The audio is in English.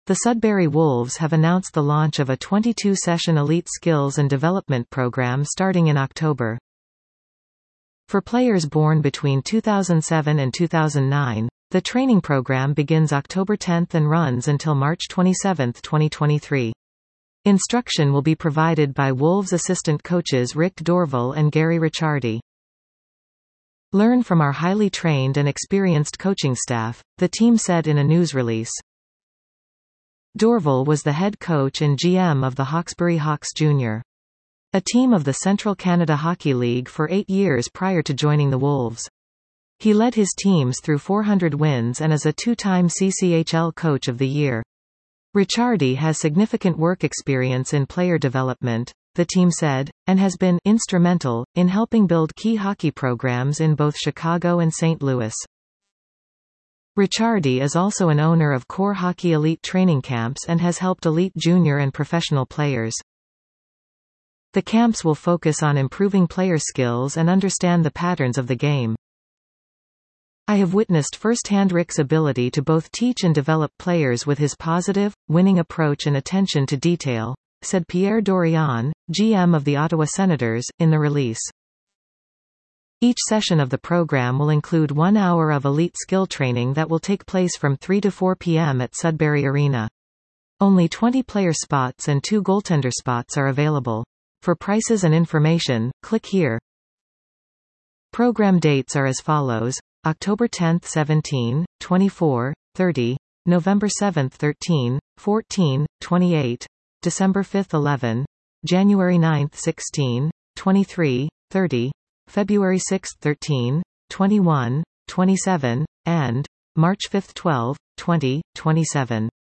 The Sudbury Wolves have announced the launch of a 22-session elite skills and development program starting in October. For players born between 2007 and 2009, the training program begins October 10 and runs until March 27, 2023. Instruction will be provided by Wolves assistant coaches Rick Dorval and Gary Ricciardi. Learn from our highly trained and experienced coaching staff, the team said in a news release. Dorval was the head coach and GM of the Hawkesbury Hawks Jr., a team of the Central Canada Hockey League for 8 years prior to joining the Wolves. He led his teams through 400 wins and is a 2-time CCHL Coach of the Year. Ricciardi has significant work experience in player development, the team said, and has been instrumental in helping build key hockey programs in both Chicago and St. Louis. Ricciardi is also an owner of Core Hockey Elite training camps and has helped elite junior and professional players. The camps will focus on improving player skills and understand the patterns of the game. I have witnessed firsthand Rick's ability to both teach and develop players with his positive, winning approach and attention to detail, said Pierre Dorion, GM of the Ottawa Senators, in the release. Each session of the program will include 1 hour of elite skill training that will take place from 3 to 4 p.m. at Sudbury Arena. Only 20 player spots and 2 goaltender spots are available. For prices and information, click here. Program dates are as follows: October 10, 17, 24, 30, November 7, 13, 14, 28, December 5, 11, January 9, 16, 23, 30, February 6, 13, 21, 27, and March 5, 12, 20, 27.